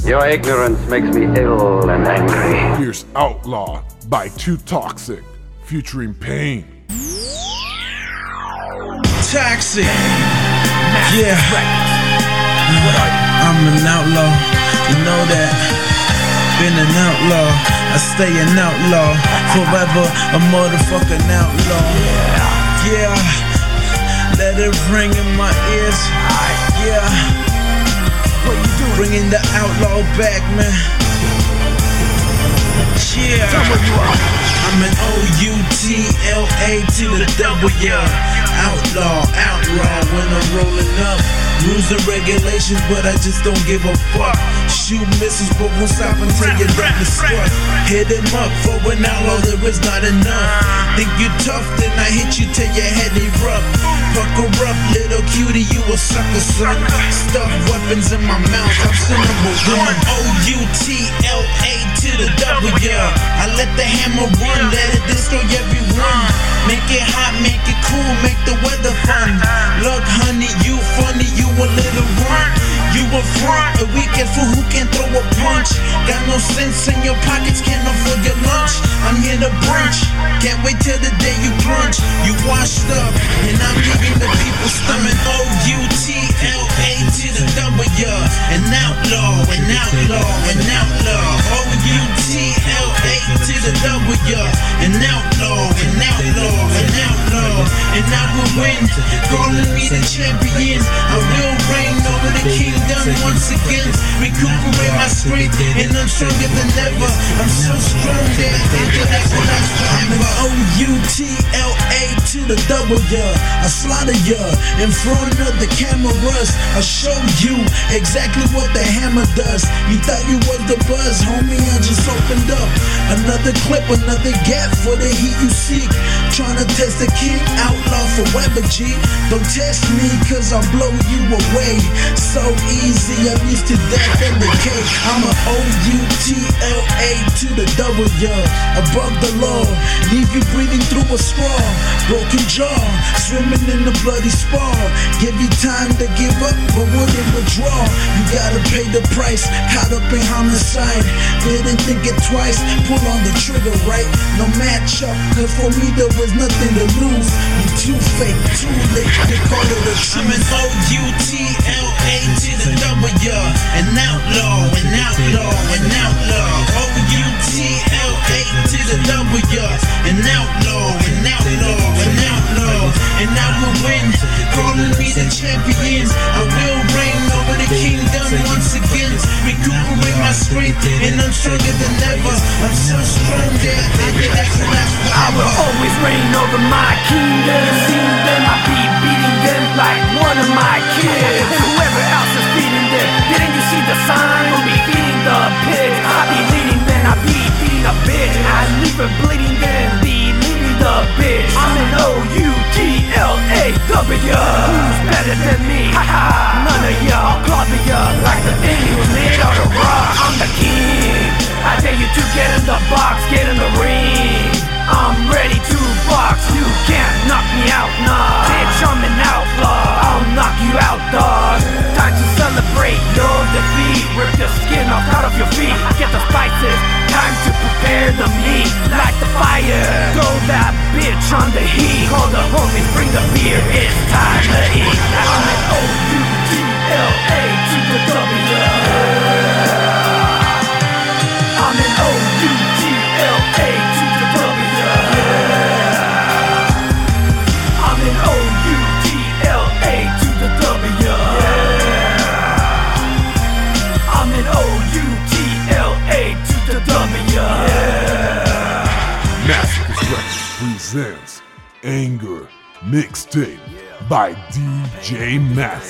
Your ignorance makes me ill and angry. Fierce Outlaw by Too Toxic, featuring Pain. Toxic. Yeah. I'm an outlaw. You know that. Been an outlaw. I stay an outlaw. Forever a motherfucking outlaw. Yeah. Let it ring in my ears. Yeah. What you doing? Bringing the outlaw back, man. Yeah. I'm an O-U-T-L-A to the W. Outlaw when I'm rolling up. Rules and regulations, but I just don't give a fuck. Shoot missiles, but won't stop until you let me squat. Hit him up for an outlaw, there is not enough. Think you tough, then I hit you till your head erupt. Pucker up, little cutie, you a sucker, son. Stuff weapons in my mouth, I'm still number one. O-U-T-L-A to the W. I let the hammer run, let it destroy everyone. Make it hot, make it cool, make the weather fun. Look, honey, you funny, you a little runt. You a front, a weekend fool who can throw a punch. Got no sense in your pockets, can't afford your lunch. I'm here to brunch, can't wait till the day you plunge. You washed up, and I'm giving the people stuff. I'm an O-U-T-L-A to the W. An outlaw, an outlaw, an outlaw. O-U-T-L-A to the W. An outlaw, an outlaw, an outlaw. And I will win, calling me the champion. I will reign over the kingdom once again. Recuperate my strength, and I'm stronger than ever. I'm so strong that I'm an O-U-T-L-A to the W. I slaughter ya in front of the cameras. I show you exactly what the hammer does. You thought you was the buzz, homie, I just opened up another clip, another gap for the heat you seek. Tryna test the king, outlaw forever, G. Don't test me, cause I'll blow you away. So easy, I'm used to death and decay. I'm a O-U-T-L-A to the W. Above the law, leave you breathing through a straw. Broken jaw, swimming in the bloody spar. Give you time to give up, but wouldn't withdraw. You gotta pay the price, caught up in homicide. Didn't think it twice, pull on the trigger, right? No match up, cause for me there was nothing to lose. You too fake, too late, they call it a truth. I'm an O-U-T-L-A to the W. An outlaw, an outlaw, an outlaw. O-U-T-L-A to the W. An outlaw, an outlaw, an outlaw. And I will win, calling me the champion. I will reign over the kingdom once again. Recuperate my strength, and I'm stronger than ever. I'm so strong that I will always reign over my kingdom. You see them, I be beating them like one of my kids. And whoever else is beating them, didn't you see the sign? We'll be feeding the pigs. I be leading them, I be feeding a bitch. I leave her bleeding them, be leading the bitch. I'm an O-U-T-L-A-W. Who's better than me? Haha, none of y'all. Clobber ya like the thing he was made out of rock. I'm the king, I dare you to get in the box, get in the ring. I'm ready to box, you can't knock me out, nah. Bitch, I'm an outlaw, I'll knock you out, dog. Time to celebrate your defeat. Rip the skin off out of your feet. Get the spices, time to prepare the meat. Light the fire, throw that bitch on the heat. Call the homies, bring the beer, it's time to eat. I'm an O-U-T-L-A to the W. I'm an O-U-T-L-A to the W. I'm an O-U-T-L-A to the W. I'm an O-U-T-L-A to the W. Massacres Records presents Anger Mixtape by DJ Massacre.